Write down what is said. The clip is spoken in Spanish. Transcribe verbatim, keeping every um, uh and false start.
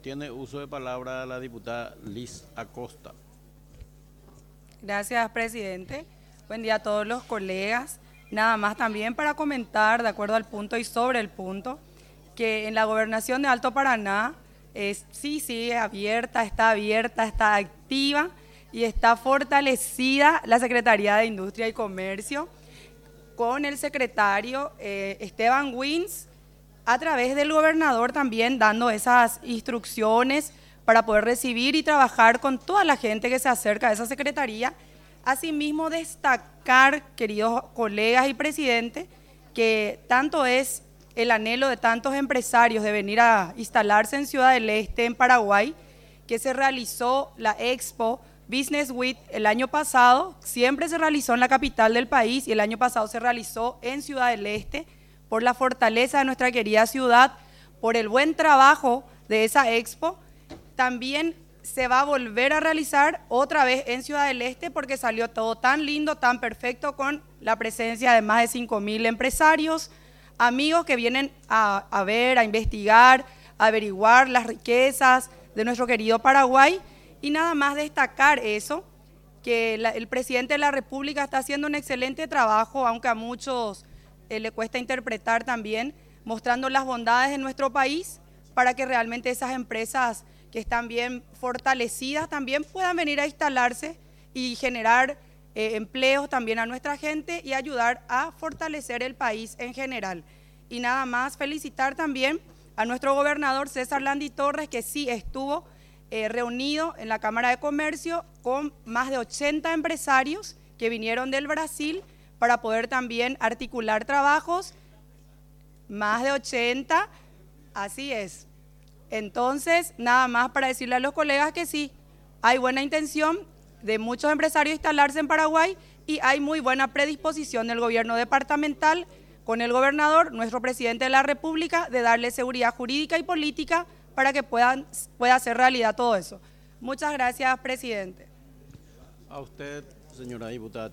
Tiene uso de palabra la diputada Liz Acosta. Gracias, presidente. Buen día a todos los colegas. Nada más también para comentar, de acuerdo al punto y sobre el punto, que en la gobernación de Alto Paraná, es, sí sigue abierta, está abierta, está activa y está fortalecida la Secretaría de Industria y Comercio con el secretario eh, Esteban Wins, a través del gobernador también dando esas instrucciones para poder recibir y trabajar con toda la gente que se acerca a esa secretaría. Asimismo, destacar, queridos colegas y presidente, que tanto es el anhelo de tantos empresarios de venir a instalarse en Ciudad del Este, en Paraguay, que se realizó la Expo Business Week el año pasado, siempre se realizó en la capital del país y el año pasado se realizó en Ciudad del Este, por la fortaleza de nuestra querida ciudad, por el buen trabajo de esa Expo. También se va a volver a realizar otra vez en Ciudad del Este porque salió todo tan lindo, tan perfecto, con la presencia de más de cinco mil empresarios, amigos que vienen a, a ver, a investigar, a averiguar las riquezas de nuestro querido Paraguay. Y nada más destacar eso, que la, el presidente de la República está haciendo un excelente trabajo, aunque a muchos eh, le cuesta interpretar también, mostrando las bondades de nuestro país para que realmente esas empresas que están bien fortalecidas también puedan venir a instalarse y generar eh, empleos también a nuestra gente y ayudar a fortalecer el país en general. Y nada más felicitar también a nuestro gobernador César Landy Torres, que sí estuvo eh, reunido en la Cámara de Comercio con más de ochenta empresarios que vinieron del Brasil para poder también articular trabajos, más de ochenta, así es. Entonces, nada más para decirle a los colegas que sí, hay buena intención de muchos empresarios instalarse en Paraguay y hay muy buena predisposición del gobierno departamental con el gobernador, nuestro presidente de la República, de darle seguridad jurídica y política para que puedan, pueda hacer realidad todo eso. Muchas gracias, presidente. A usted, señora diputada.